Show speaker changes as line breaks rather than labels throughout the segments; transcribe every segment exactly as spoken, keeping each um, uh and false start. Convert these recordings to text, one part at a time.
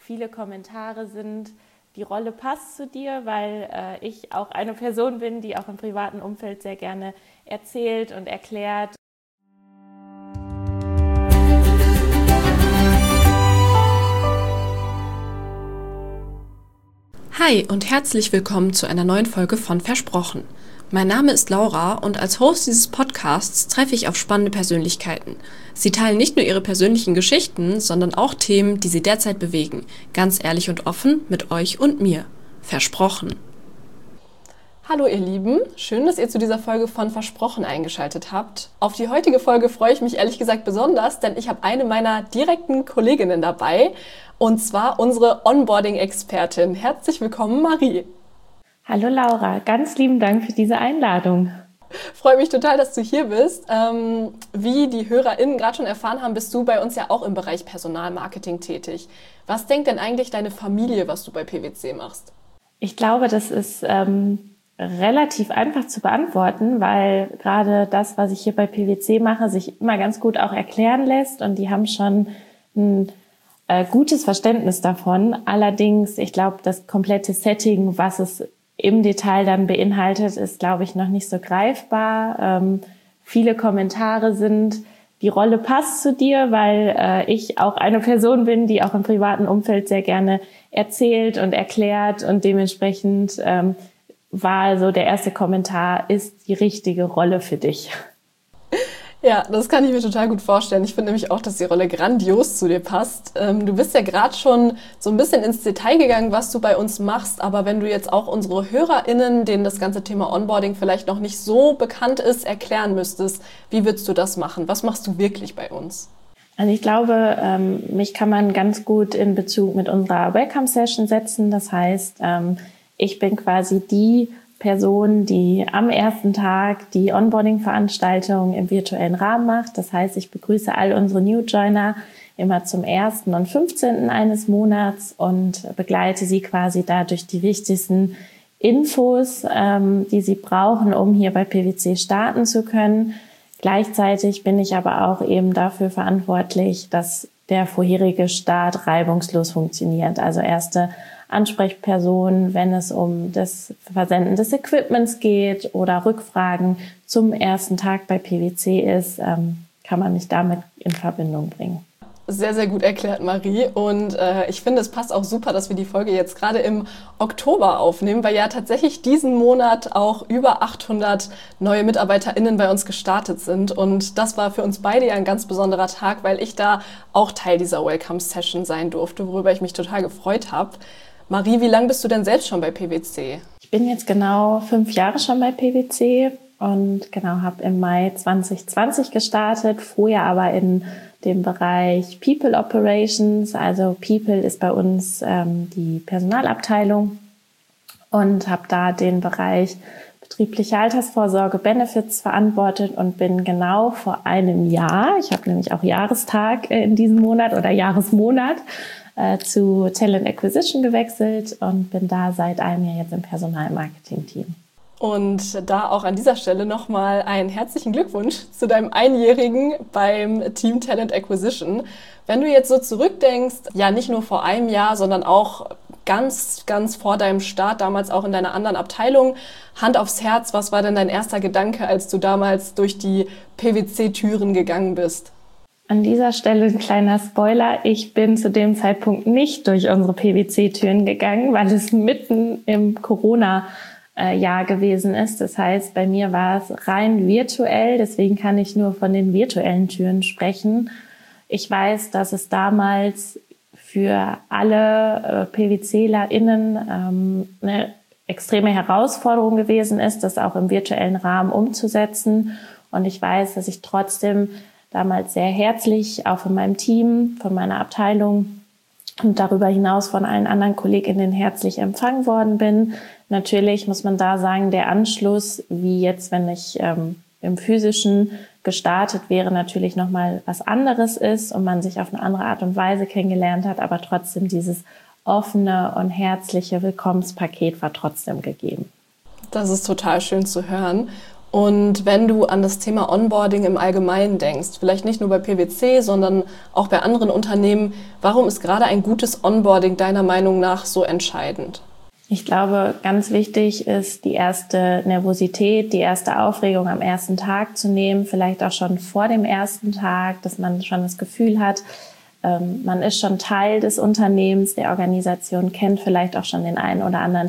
viele Kommentare sind, die Rolle passt zu dir, weil äh, ich auch eine Person bin, die auch im privaten Umfeld sehr gerne erzählt und erklärt.
Hi und herzlich willkommen zu einer neuen Folge von Versprochen. Mein Name ist Laura und als Host dieses Podcasts treffe ich auf spannende Persönlichkeiten. Sie teilen nicht nur ihre persönlichen Geschichten, sondern auch Themen, die sie derzeit bewegen. Ganz ehrlich und offen mit euch und mir. Versprochen.
Hallo ihr Lieben, schön, dass ihr zu dieser Folge von Versprochen eingeschaltet habt. Auf die heutige Folge freue ich mich ehrlich gesagt besonders, denn ich habe eine meiner direkten Kolleginnen dabei, und zwar unsere Onboarding-Expertin. Herzlich willkommen, Marie.
Hallo Laura, ganz lieben Dank für diese Einladung.
Freue mich total, dass du hier bist. Ähm, wie die HörerInnen gerade schon erfahren haben, bist du bei uns ja auch im Bereich Personalmarketing tätig. Was denkt denn eigentlich deine Familie, was du bei P W C machst?
Ich glaube, das ist ähm, relativ einfach zu beantworten, weil gerade das, was ich hier bei P W C mache, sich immer ganz gut auch erklären lässt und die haben schon ein äh, gutes Verständnis davon. Allerdings, ich glaube, das komplette Setting, was es im Detail dann beinhaltet, ist, glaube ich, noch nicht so greifbar. Ähm, viele Kommentare sind, die Rolle passt zu dir, weil äh, ich auch eine Person bin, die auch im privaten Umfeld sehr gerne erzählt und erklärt und dementsprechend ähm, war so der erste Kommentar, ist die richtige Rolle für dich.
Ja, das kann ich mir total gut vorstellen. Ich finde nämlich auch, dass die Rolle grandios zu dir passt. Ähm, du bist ja gerade schon so ein bisschen ins Detail gegangen, was du bei uns machst. Aber wenn du jetzt auch unsere HörerInnen, denen das ganze Thema Onboarding vielleicht noch nicht so bekannt ist, erklären müsstest, wie würdest du das machen? Was machst du wirklich bei uns?
Also ich glaube, ähm, mich kann man ganz gut in Bezug mit unserer Welcome-Session setzen. Das heißt, ähm, ich bin quasi die Person, die am ersten Tag die Onboarding-Veranstaltung im virtuellen Rahmen macht. Das heißt, ich begrüße all unsere New Joiner immer zum ersten und fünfzehnten eines Monats und begleite sie quasi da durch die wichtigsten Infos, ähm, die sie brauchen, um hier bei P W C starten zu können. Gleichzeitig bin ich aber auch eben dafür verantwortlich, dass der vorherige Start reibungslos funktioniert. Also erste Ansprechperson, wenn es um das Versenden des Equipments geht oder Rückfragen zum ersten Tag bei P W C ist, ähm, kann man mich damit in Verbindung bringen.
Sehr, sehr gut erklärt, Marie. Und äh, ich finde, es passt auch super, dass wir die Folge jetzt gerade im Oktober aufnehmen, weil ja tatsächlich diesen Monat auch über achthundert neue MitarbeiterInnen bei uns gestartet sind. Und das war für uns beide ja ein ganz besonderer Tag, weil ich da auch Teil dieser Welcome-Session sein durfte, worüber ich mich total gefreut habe. Marie, wie lange bist du denn selbst schon bei P W C?
Ich bin jetzt genau fünf Jahre schon bei P W C und genau habe im Mai zwanzig zwanzig gestartet, vorher aber in dem Bereich People Operations. Also People ist bei uns ähm, die Personalabteilung und habe da den Bereich betriebliche Altersvorsorge, Benefits verantwortet und bin genau vor einem Jahr, ich habe nämlich auch Jahrestag in diesem Monat oder Jahresmonat, äh, zu Talent Acquisition gewechselt und bin da seit einem Jahr jetzt im Personalmarketing-Team.
Und da auch an dieser Stelle nochmal einen herzlichen Glückwunsch zu deinem Einjährigen beim Team Talent Acquisition. Wenn du jetzt so zurückdenkst, ja nicht nur vor einem Jahr, sondern auch ganz, ganz vor deinem Start, damals auch in deiner anderen Abteilung, Hand aufs Herz, was war denn dein erster Gedanke, als du damals durch die P W C-Türen gegangen bist?
An dieser Stelle ein kleiner Spoiler. Ich bin zu dem Zeitpunkt nicht durch unsere P W C-Türen gegangen, weil es mitten im Corona Jahr gewesen ist. Das heißt, bei mir war es rein virtuell, deswegen kann ich nur von den virtuellen Türen sprechen. Ich weiß, dass es damals für alle PWClerInnen ähm, eine extreme Herausforderung gewesen ist, das auch im virtuellen Rahmen umzusetzen. Und ich weiß, dass ich trotzdem damals sehr herzlich auch von meinem Team, von meiner Abteilung und darüber hinaus von allen anderen KollegInnen herzlich empfangen worden bin. Natürlich muss man da sagen, der Anschluss, wie jetzt, wenn ich ähm, im Physischen gestartet wäre, natürlich nochmal was anderes ist und man sich auf eine andere Art und Weise kennengelernt hat, aber trotzdem dieses offene und herzliche Willkommenspaket war trotzdem gegeben.
Das ist total schön zu hören. Und wenn du an das Thema Onboarding im Allgemeinen denkst, vielleicht nicht nur bei P W C, sondern auch bei anderen Unternehmen, warum ist gerade ein gutes Onboarding deiner Meinung nach so entscheidend?
Ich glaube, ganz wichtig ist, die erste Nervosität, die erste Aufregung am ersten Tag zu nehmen, vielleicht auch schon vor dem ersten Tag, dass man schon das Gefühl hat, ähm, man ist schon Teil des Unternehmens, der Organisation, kennt vielleicht auch schon den einen oder anderen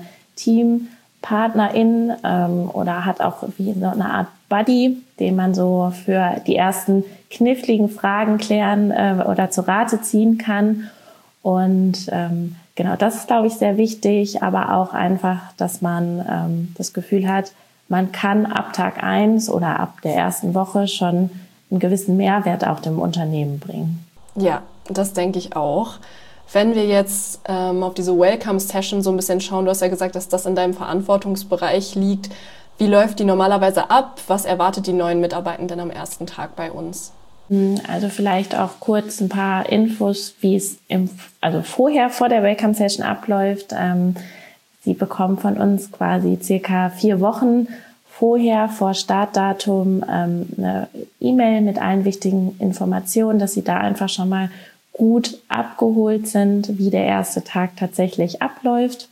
Teampartnerin ähm, oder hat auch wie so eine Art Buddy, den man so für die ersten kniffligen Fragen klären äh, oder zu Rate ziehen kann. Und ähm, genau, das ist, glaube ich, sehr wichtig, aber auch einfach, dass man ähm, das Gefühl hat, man kann ab Tag eins oder ab der ersten Woche schon einen gewissen Mehrwert auch dem Unternehmen bringen.
Ja, das denke ich auch. Wenn wir jetzt ähm, auf diese Welcome-Session so ein bisschen schauen, du hast ja gesagt, dass das in deinem Verantwortungsbereich liegt. Wie läuft die normalerweise ab? Was erwartet die neuen Mitarbeitenden am ersten Tag bei uns?
Also vielleicht auch kurz ein paar Infos, wie es im, also vorher vor der Welcome Session abläuft. Ähm, Sie bekommen von uns quasi circa vier Wochen vorher, vor Startdatum, ähm, eine E-Mail mit allen wichtigen Informationen, dass Sie da einfach schon mal gut abgeholt sind, wie der erste Tag tatsächlich abläuft.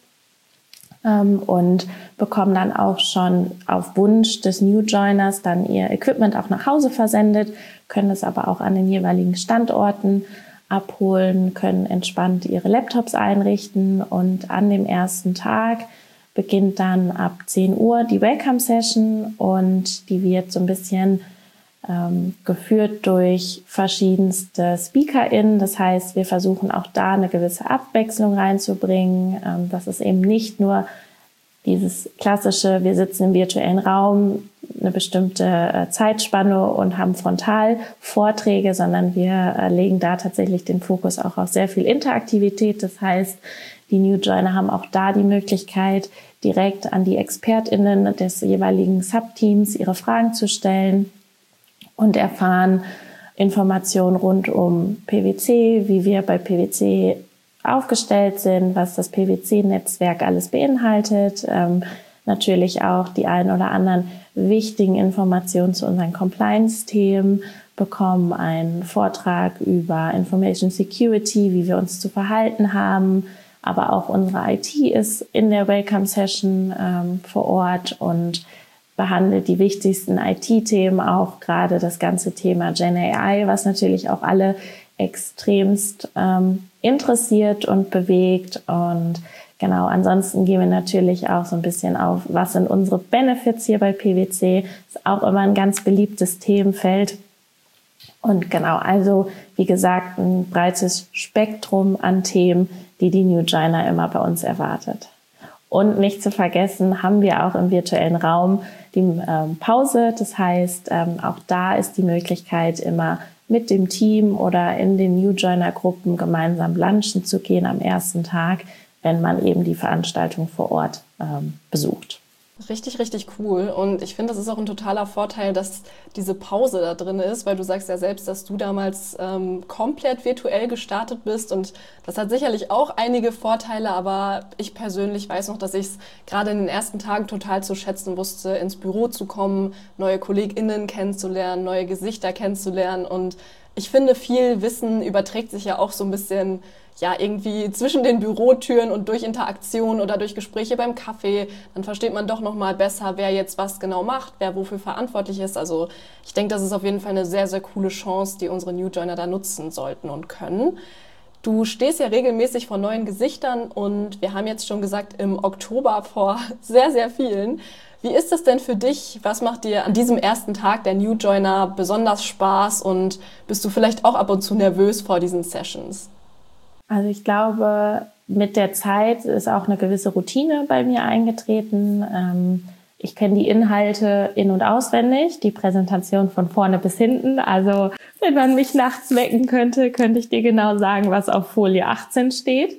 Ähm, und bekommen dann auch schon auf Wunsch des New Joiners dann ihr Equipment auch nach Hause versendet, können es aber auch an den jeweiligen Standorten abholen, können entspannt ihre Laptops einrichten und an dem ersten Tag beginnt dann ab zehn Uhr die Welcome Session und die wird so ein bisschen ähm, geführt durch verschiedenste SpeakerInnen. Das heißt, wir versuchen auch da eine gewisse Abwechslung reinzubringen, ähm, dass es eben nicht nur dieses klassische, wir sitzen im virtuellen Raum, eine bestimmte äh, Zeitspanne und haben Frontalvorträge, sondern wir äh, legen da tatsächlich den Fokus auch auf sehr viel Interaktivität. Das heißt, die New Joiner haben auch da die Möglichkeit, direkt an die ExpertInnen des jeweiligen Subteams ihre Fragen zu stellen und erfahren Informationen rund um P W C, wie wir bei P W C aufgestellt sind, was das P W C-Netzwerk alles beinhaltet. Ähm, natürlich auch die ein oder anderen wichtigen Informationen zu unseren Compliance-Themen, bekommen einen Vortrag über Information Security, wie wir uns zu verhalten haben. Aber auch unsere I T ist in der Welcome Session ähm, vor Ort und behandelt die wichtigsten I T-Themen, auch gerade das ganze Thema Gen A I, was natürlich auch alle extremst ähm, interessiert und bewegt. Und genau, ansonsten gehen wir natürlich auch so ein bisschen auf, was sind unsere Benefits hier bei P W C. Ist auch immer ein ganz beliebtes Themenfeld. Und genau, also wie gesagt, ein breites Spektrum an Themen, die die New Joiner immer bei uns erwartet. Und nicht zu vergessen, haben wir auch im virtuellen Raum die ähm, Pause. Das heißt, ähm, auch da ist die Möglichkeit, immer mit dem Team oder in den New Joiner Gruppen gemeinsam lunchen zu gehen am ersten Tag, wenn man eben die Veranstaltung vor Ort ähm, besucht.
Richtig, richtig cool. Und ich finde, das ist auch ein totaler Vorteil, dass diese Pause da drin ist, weil du sagst ja selbst, dass du damals ähm, komplett virtuell gestartet bist und das hat sicherlich auch einige Vorteile, aber ich persönlich weiß noch, dass ich es gerade in den ersten Tagen total zu schätzen wusste, ins Büro zu kommen, neue KollegInnen kennenzulernen, neue Gesichter kennenzulernen und ich finde, viel Wissen überträgt sich ja auch so ein bisschen ja, irgendwie zwischen den Bürotüren und durch Interaktion oder durch Gespräche beim Kaffee, dann versteht man doch noch mal besser, wer jetzt was genau macht, wer wofür verantwortlich ist. Also ich denke, das ist auf jeden Fall eine sehr, sehr coole Chance, die unsere New Joiner da nutzen sollten und können. Du stehst ja regelmäßig vor neuen Gesichtern und wir haben jetzt schon gesagt, im Oktober vor sehr, sehr vielen. Wie ist das denn für dich? Was macht dir an diesem ersten Tag der New Joiner besonders Spaß und bist du vielleicht auch ab und zu nervös vor diesen Sessions?
Also ich glaube, mit der Zeit ist auch eine gewisse Routine bei mir eingetreten. Ähm, ich kenne die Inhalte in- und auswendig, die Präsentation von vorne bis hinten. Also wenn man mich nachts wecken könnte, könnte ich dir genau sagen, was auf Folie achtzehn steht.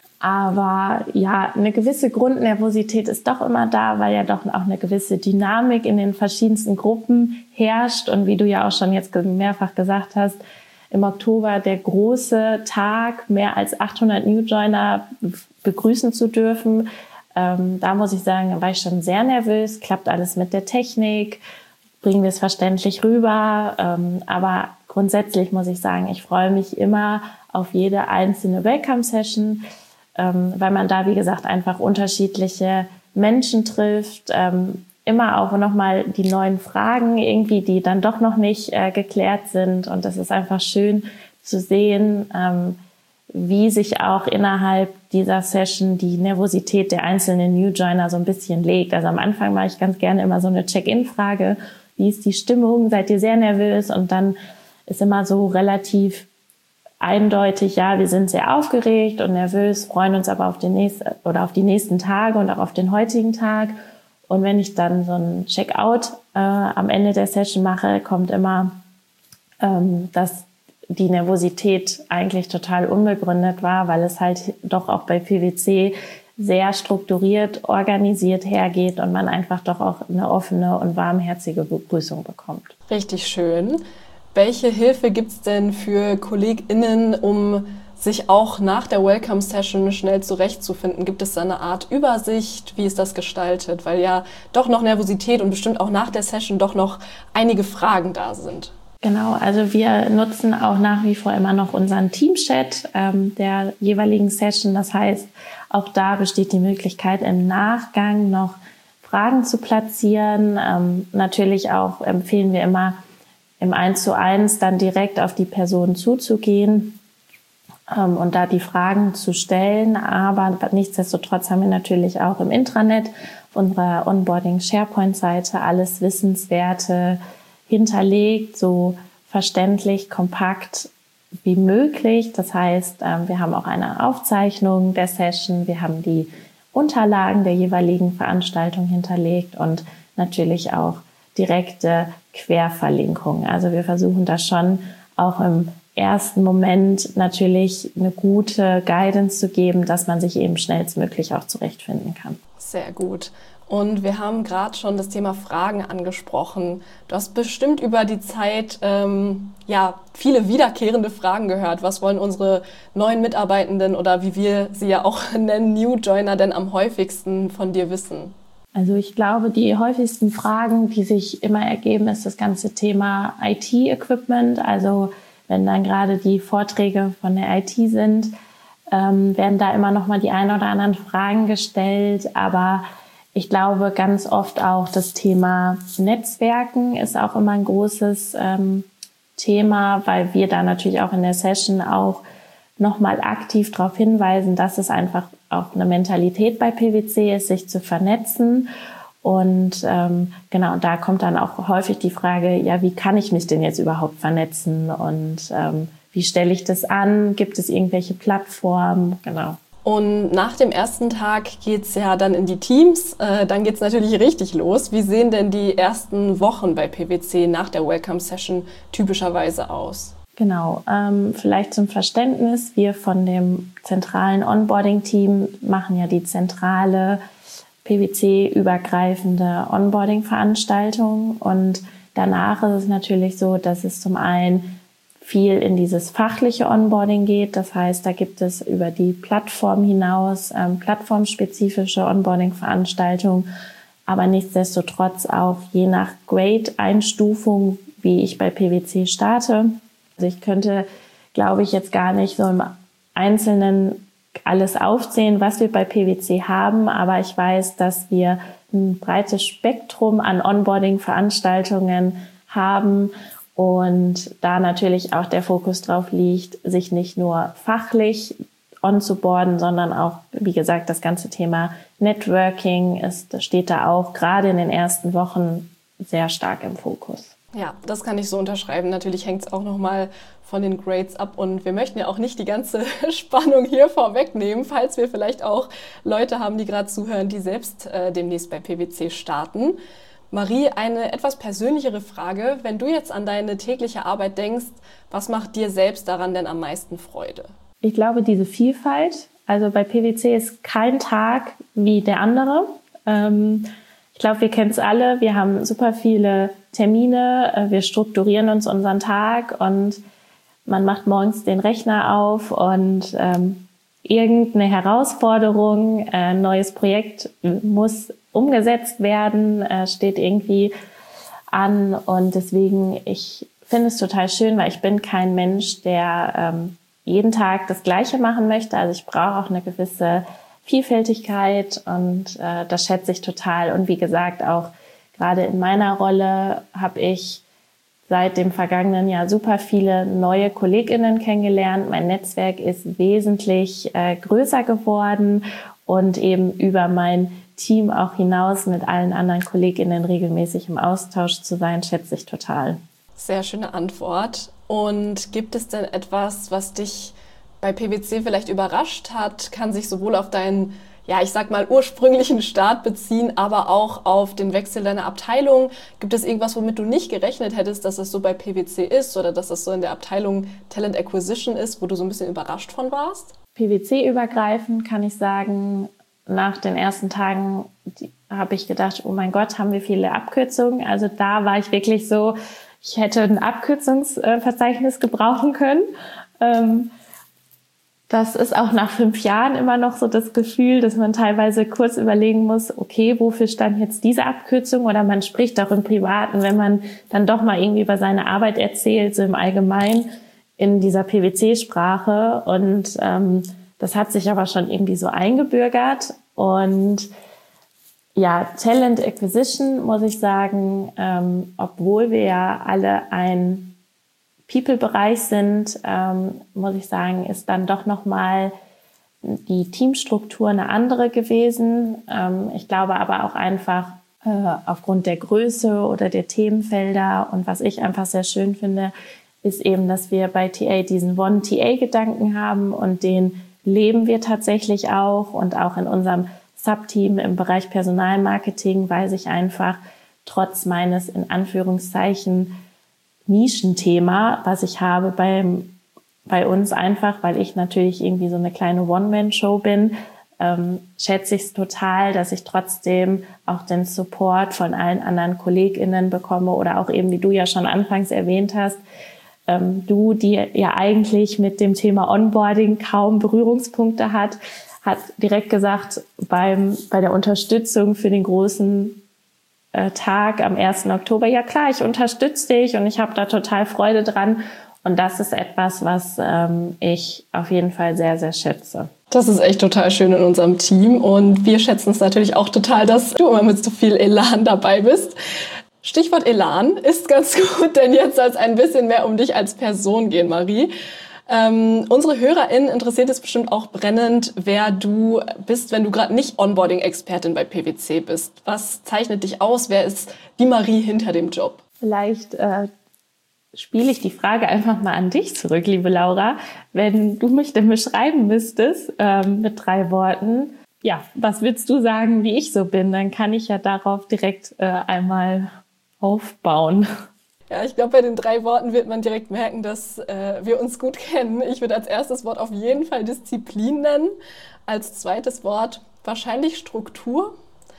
Aber ja, eine gewisse Grundnervosität ist doch immer da, weil ja doch auch eine gewisse Dynamik in den verschiedensten Gruppen herrscht. Und wie du ja auch schon jetzt mehrfach gesagt hast, im Oktober der große Tag, mehr als achthundert New Joiner begrüßen zu dürfen. Ähm, da muss ich sagen, da war ich schon sehr nervös. Klappt alles mit der Technik? bringen wir es verständlich rüber. Ähm, aber grundsätzlich muss ich sagen, ich freue mich immer auf jede einzelne Welcome-Session, ähm, weil man da, wie gesagt, einfach unterschiedliche Menschen trifft, ähm, immer auch nochmal die neuen Fragen irgendwie, die dann doch noch nicht äh, geklärt sind. Und das ist einfach schön zu sehen, ähm, wie sich auch innerhalb dieser Session die Nervosität der einzelnen New Joiner so ein bisschen legt. Also am Anfang mache ich ganz gerne immer so eine Check-in-Frage. Wie ist die Stimmung? Seid ihr sehr nervös? Und dann ist immer so relativ eindeutig, ja, wir sind sehr aufgeregt und nervös, freuen uns aber auf den nächsten oder auf die nächsten Tage und auch auf den heutigen Tag. Und wenn ich dann so ein Checkout äh, am Ende der Session mache, kommt immer, ähm, dass die Nervosität eigentlich total unbegründet war, weil es halt doch auch bei P W C sehr strukturiert, organisiert hergeht und man einfach doch auch eine offene und warmherzige Begrüßung bekommt.
Richtig schön. Welche Hilfe gibt's denn für KollegInnen, um sich auch nach der Welcome-Session schnell zurechtzufinden? Gibt es da eine Art Übersicht? Wie ist das gestaltet? Weil ja doch noch Nervosität und bestimmt auch nach der Session doch noch einige Fragen da sind.
Genau, also wir nutzen auch nach wie vor immer noch unseren Teamchat ähm, der jeweiligen Session. Das heißt, auch da besteht die Möglichkeit, im Nachgang noch Fragen zu platzieren. Ähm, natürlich auch empfehlen wir immer, im eins zu eins dann direkt auf die Person zuzugehen ähm, und da die Fragen zu stellen. Aber nichtsdestotrotz haben wir natürlich auch im Intranet auf unserer Onboarding-SharePoint-Seite alles Wissenswerte hinterlegt, so verständlich, kompakt wie möglich. Das heißt, wir haben auch eine Aufzeichnung der Session, wir haben die Unterlagen der jeweiligen Veranstaltung hinterlegt und natürlich auch direkte Querverlinkungen. Also wir versuchen da schon auch im ersten Moment natürlich eine gute Guidance zu geben, dass man sich eben schnellstmöglich auch zurechtfinden kann.
Sehr gut. Und wir haben gerade schon das Thema Fragen angesprochen. Du hast bestimmt über die Zeit ähm, ja viele wiederkehrende Fragen gehört. Was wollen unsere neuen Mitarbeitenden oder wie wir sie ja auch nennen, New Joiner, denn am häufigsten von dir wissen?
Also ich glaube, die häufigsten Fragen, die sich immer ergeben, ist das ganze Thema I T-Equipment. Also wenn dann gerade die Vorträge von der I T sind, ähm, werden da immer noch mal die ein oder anderen Fragen gestellt. Aber ich glaube, ganz oft auch das Thema Netzwerken ist auch immer ein großes ähm, Thema, weil wir da natürlich auch in der Session auch nochmal aktiv darauf hinweisen, dass es einfach auch eine Mentalität bei P W C ist, sich zu vernetzen. Und ähm, genau, da kommt dann auch häufig die Frage, ja, wie kann ich mich denn jetzt überhaupt vernetzen und ähm, wie stelle ich das an? Gibt es irgendwelche Plattformen? Genau.
Und nach dem ersten Tag geht's ja dann in die Teams, äh, dann geht's natürlich richtig los. Wie sehen denn die ersten Wochen bei P W C nach der Welcome Session typischerweise aus?
Genau, ähm, vielleicht zum Verständnis, wir von dem zentralen Onboarding-Team machen ja die zentrale P W C-übergreifende Onboarding-Veranstaltung und danach ist es natürlich so, dass es zum einen viel in dieses fachliche Onboarding geht. Das heißt, da gibt es über die Plattform hinaus ähm, plattformspezifische Onboarding-Veranstaltungen, aber nichtsdestotrotz auch je nach Grade-Einstufung, wie ich bei P W C starte. Also ich könnte, glaube ich, jetzt gar nicht so im Einzelnen alles aufzählen, was wir bei P W C haben, aber ich weiß, dass wir ein breites Spektrum an Onboarding-Veranstaltungen haben und da natürlich auch der Fokus drauf liegt, sich nicht nur fachlich onzuboarden, sondern auch, wie gesagt, das ganze Thema Networking ist, steht da auch gerade in den ersten Wochen sehr stark im Fokus.
Ja, das kann ich so unterschreiben. Natürlich hängt es auch nochmal von den Grades ab und wir möchten ja auch nicht die ganze Spannung hier vorwegnehmen, falls wir vielleicht auch Leute haben, die gerade zuhören, die selbst äh, demnächst bei P W C starten. Marie, eine etwas persönlichere Frage. Wenn du jetzt an deine tägliche Arbeit denkst, was macht dir selbst daran denn am meisten Freude?
Ich glaube, diese Vielfalt. Also bei P W C ist kein Tag wie der andere. Ähm, ich glaube, wir kennen es alle. Wir haben super viele Termine. Wir strukturieren uns unseren Tag und man macht morgens den Rechner auf und ähm, irgendeine Herausforderung, ein neues Projekt muss umgesetzt werden, äh, steht irgendwie an. Und deswegen, ich finde es total schön, weil ich bin kein Mensch, der ähm, jeden Tag das Gleiche machen möchte. Also ich brauche auch eine gewisse Vielfältigkeit und äh, das schätze ich total. Und wie gesagt, auch gerade in meiner Rolle habe ich seit dem vergangenen Jahr super viele neue KollegInnen kennengelernt. Mein Netzwerk ist wesentlich äh, größer geworden und eben über mein Team auch hinaus mit allen anderen KollegInnen regelmäßig im Austausch zu sein, schätze ich total.
Sehr schöne Antwort. Und gibt es denn etwas, was dich bei P W C vielleicht überrascht hat? Kann sich sowohl auf deinen, ja, ich sag mal, ursprünglichen Start beziehen, aber auch auf den Wechsel deiner Abteilung. Gibt es irgendwas, womit du nicht gerechnet hättest, dass es so bei P W C ist oder dass es so in der Abteilung Talent Acquisition ist, wo du so ein bisschen überrascht von warst?
P W C-übergreifend kann ich sagen, nach den ersten Tagen habe ich gedacht, oh mein Gott, haben wir viele Abkürzungen. Also da war ich wirklich so, ich hätte ein Abkürzungsverzeichnis gebrauchen können. Das ist auch nach fünf Jahren immer noch so das Gefühl, dass man teilweise kurz überlegen muss, okay, wofür stand jetzt diese Abkürzung? Oder man spricht auch im Privaten, wenn man dann doch mal irgendwie über seine Arbeit erzählt, so im Allgemeinen in dieser P W C-Sprache. Und ähm, das hat sich aber schon irgendwie so eingebürgert. Und ja, Talent Acquisition, muss ich sagen, ähm, obwohl wir ja alle ein People-Bereich sind, ähm, muss ich sagen, ist dann doch nochmal die Teamstruktur eine andere gewesen. Ähm, ich glaube aber auch einfach äh, aufgrund der Größe oder der Themenfelder und was ich einfach sehr schön finde, ist eben, dass wir bei T A diesen One-T A-Gedanken haben und den leben wir tatsächlich auch und auch in unserem Subteam im Bereich Personalmarketing weiß ich einfach trotz meines in Anführungszeichen Nischenthema, was ich habe beim, bei uns einfach, weil ich natürlich irgendwie so eine kleine One-Man-Show bin, ähm, schätze ich es total, dass ich trotzdem auch den Support von allen anderen KollegInnen bekomme oder auch eben, wie du ja schon anfangs erwähnt hast, ähm, du, die ja eigentlich mit dem Thema Onboarding kaum Berührungspunkte hat, hat direkt gesagt, beim, bei der Unterstützung für den großen äh, Tag am ersten Oktober, ja klar, ich unterstütze dich und ich habe da total Freude dran. Und das ist etwas, was ähm, ich auf jeden Fall sehr, sehr schätze.
Das ist echt total schön in unserem Team und wir schätzen es natürlich auch total, dass du immer mit so viel Elan dabei bist. Stichwort Elan ist ganz gut, denn jetzt soll es ein bisschen mehr um dich als Person gehen, Marie. Ähm, unsere HörerInnen interessiert es bestimmt auch brennend, wer du bist, wenn du gerade nicht Onboarding-Expertin bei P W C bist. Was zeichnet dich aus? Wer ist die Marie hinter dem Job?
Vielleicht äh, spiele ich die Frage einfach mal an dich zurück, liebe Laura. Wenn du mich denn beschreiben müsstest ähm, mit drei Worten, ja, was würdest du sagen, wie ich so bin? Dann kann ich ja darauf direkt äh, einmal aufbauen.
Ja, ich glaube, bei den drei Worten wird man direkt merken, dass äh, wir uns gut kennen. Ich würde als erstes Wort auf jeden Fall Disziplin nennen. Als zweites Wort wahrscheinlich Struktur.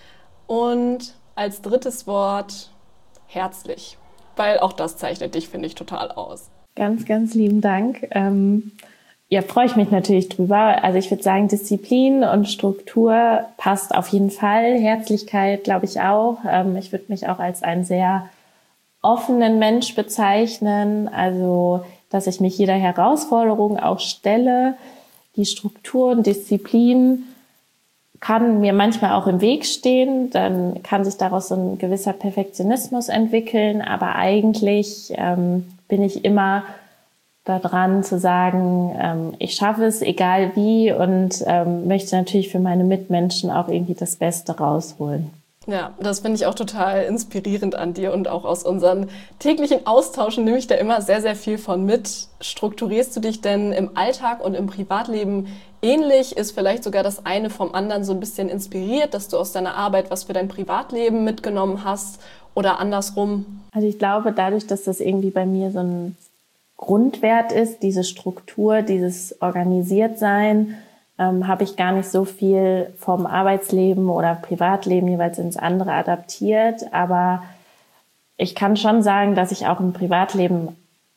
Und als drittes Wort herzlich. Weil auch das zeichnet dich, finde ich, total aus.
Ganz, ganz lieben Dank. Ähm, ja, freue ich mich natürlich drüber. Also ich würde sagen, Disziplin und Struktur passt auf jeden Fall. Herzlichkeit glaube ich auch. Ähm, ich würde mich auch als ein sehr offenen Mensch bezeichnen, also dass ich mich jeder Herausforderung auch stelle. Die Struktur und Disziplin kann mir manchmal auch im Weg stehen, dann kann sich daraus so ein gewisser Perfektionismus entwickeln, aber eigentlich ähm, bin ich immer daran zu sagen, ähm, ich schaffe es, egal wie, und ähm, möchte natürlich für meine Mitmenschen auch irgendwie das Beste rausholen.
Ja, das finde ich auch total inspirierend an dir und auch aus unseren täglichen Austauschen nehme ich da immer sehr, sehr viel von mit. Strukturierst du dich denn im Alltag und im Privatleben ähnlich? Ist vielleicht sogar das eine vom anderen so ein bisschen inspiriert, dass du aus deiner Arbeit was für dein Privatleben mitgenommen hast oder andersrum?
Also ich glaube, dadurch, dass das irgendwie bei mir so ein Grundwert ist, diese Struktur, dieses Organisiertsein, Ähm, habe ich gar nicht so viel vom Arbeitsleben oder Privatleben jeweils ins andere adaptiert. Aber ich kann schon sagen, dass ich auch im Privatleben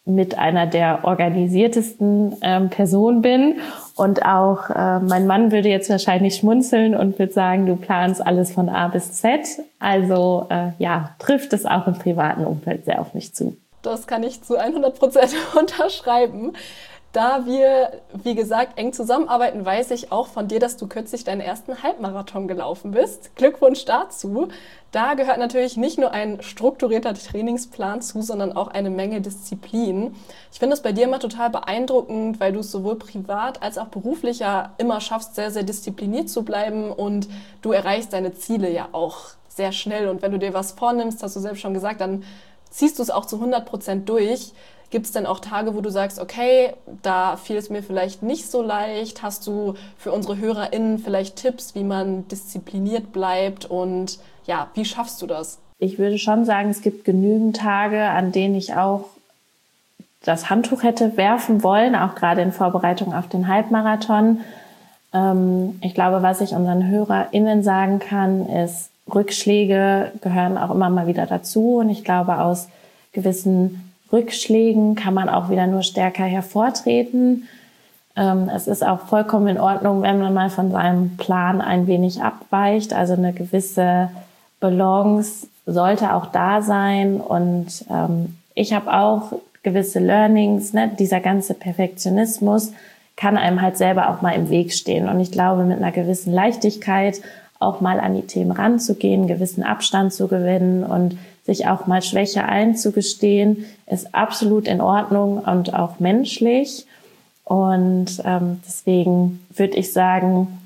mit einer der organisiertesten ähm, Personen bin. Und auch äh, mein Mann würde jetzt wahrscheinlich schmunzeln und würde sagen, du planst alles von A bis Z. Also äh, ja, trifft es auch im privaten Umfeld sehr auf mich zu.
Das kann ich zu hundert Prozent unterschreiben. Da wir, wie gesagt, eng zusammenarbeiten, weiß ich auch von dir, dass du kürzlich deinen ersten Halbmarathon gelaufen bist. Glückwunsch dazu. Da gehört natürlich nicht nur ein strukturierter Trainingsplan zu, sondern auch eine Menge Disziplin. Ich finde es bei dir immer total beeindruckend, weil du es sowohl privat als auch beruflich ja immer schaffst, sehr, sehr diszipliniert zu bleiben und du erreichst deine Ziele ja auch sehr schnell. Und wenn du dir was vornimmst, hast du selbst schon gesagt, dann ziehst du es auch zu hundert Prozent durch. Gibt es denn auch Tage, wo du sagst, okay, da fiel es mir vielleicht nicht so leicht? Hast du für unsere HörerInnen vielleicht Tipps, wie man diszipliniert bleibt und ja, wie schaffst du das?
Ich würde schon sagen, es gibt genügend Tage, an denen ich auch das Handtuch hätte werfen wollen, auch gerade in Vorbereitung auf den Halbmarathon. Ähm, ich glaube, was ich unseren HörerInnen sagen kann, ist, Rückschläge gehören auch immer mal wieder dazu. Und ich glaube, aus gewissen Rückschlägen kann man auch wieder nur stärker hervortreten. Ähm, es ist auch vollkommen in Ordnung, wenn man mal von seinem Plan ein wenig abweicht. Also eine gewisse Balance sollte auch da sein. Und ähm, ich habe auch gewisse Learnings, ne? Dieser ganze Perfektionismus kann einem halt selber auch mal im Weg stehen. Und ich glaube, mit einer gewissen Leichtigkeit auch mal an die Themen ranzugehen, einen gewissen Abstand zu gewinnen und sich auch mal Schwäche einzugestehen, ist absolut in Ordnung und auch menschlich. Und ähm, deswegen würde ich sagen,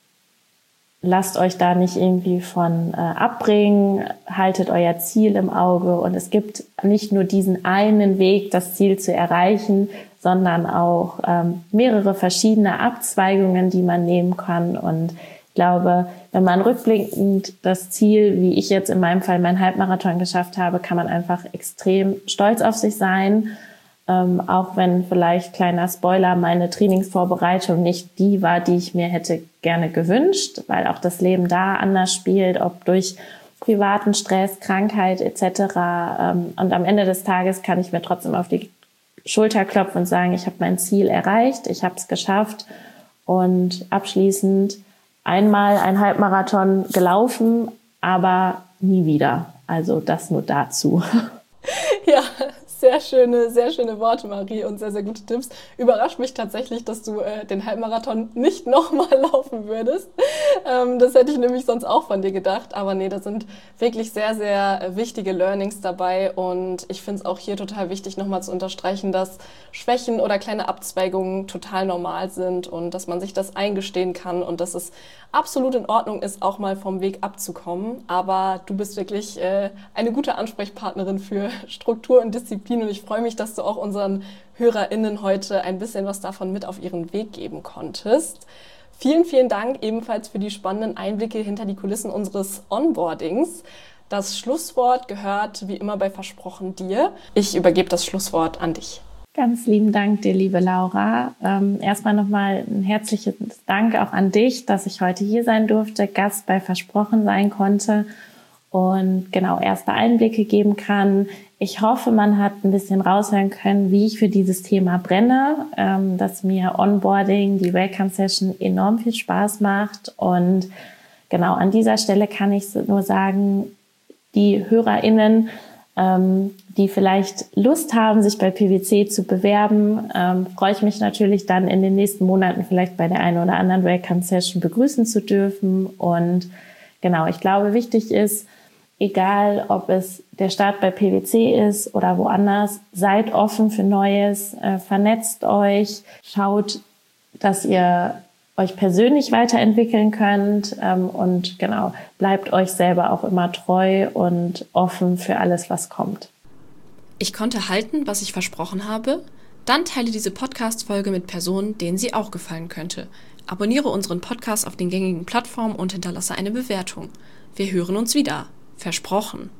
lasst euch da nicht irgendwie von äh, abbringen, haltet euer Ziel im Auge. Und es gibt nicht nur diesen einen Weg, das Ziel zu erreichen, sondern auch ähm, mehrere verschiedene Abzweigungen, die man nehmen kann. Und ich glaube, wenn man rückblickend das Ziel, wie ich jetzt in meinem Fall meinen Halbmarathon geschafft habe, kann man einfach extrem stolz auf sich sein. Ähm, auch wenn vielleicht, kleiner Spoiler, meine Trainingsvorbereitung nicht die war, die ich mir hätte gerne gewünscht, weil auch das Leben da anders spielt, ob durch privaten Stress, Krankheit et cetera. Ähm, und am Ende des Tages kann ich mir trotzdem auf die Schulter klopfen und sagen, ich habe mein Ziel erreicht, ich habe es geschafft. Und abschließend einmal ein Halbmarathon gelaufen, aber nie wieder. Also das nur dazu.
Ja, sehr schöne, sehr schöne Worte, Marie, und sehr, sehr gute Tipps. Überrascht mich tatsächlich, dass du äh, den Halbmarathon nicht nochmal laufen würdest. Ähm, das hätte ich nämlich sonst auch von dir gedacht. Aber nee, da sind wirklich sehr, sehr wichtige Learnings dabei. Und ich finde es auch hier total wichtig, nochmal zu unterstreichen, dass Schwächen oder kleine Abzweigungen total normal sind und dass man sich das eingestehen kann und dass es absolut in Ordnung ist, auch mal vom Weg abzukommen. Aber du bist wirklich äh, eine gute Ansprechpartnerin für Struktur und Disziplin. Und ich freue mich, dass du auch unseren HörerInnen heute ein bisschen was davon mit auf ihren Weg geben konntest. Vielen, vielen Dank ebenfalls für die spannenden Einblicke hinter die Kulissen unseres Onboardings. Das Schlusswort gehört wie immer bei Versprochen dir. Ich übergebe das Schlusswort an dich.
Ganz lieben Dank dir, liebe Laura. Ähm, erstmal nochmal ein herzliches Dank auch an dich, dass ich heute hier sein durfte, Gast bei Versprochen sein konnte und genau erste Einblicke geben kann. Ich hoffe, man hat ein bisschen raushören können, wie ich für dieses Thema brenne, ähm, dass mir Onboarding, die Welcome-Session enorm viel Spaß macht. Und genau an dieser Stelle kann ich nur sagen, die HörerInnen, ähm, die vielleicht Lust haben, sich bei P W C zu bewerben, ähm, freue ich mich natürlich dann in den nächsten Monaten vielleicht bei der einen oder anderen Welcome-Session begrüßen zu dürfen. Und genau, ich glaube, wichtig ist, egal ob es der Start bei P W C ist oder woanders, seid offen für Neues, äh, vernetzt euch, schaut, dass ihr euch persönlich weiterentwickeln könnt ähm, und genau, bleibt euch selber auch immer treu und offen für alles, was kommt.
Ich konnte halten, was ich versprochen habe? Dann teile diese Podcast-Folge mit Personen, denen sie auch gefallen könnte. Abonniere unseren Podcast auf den gängigen Plattformen und hinterlasse eine Bewertung. Wir hören uns wieder. Versprochen.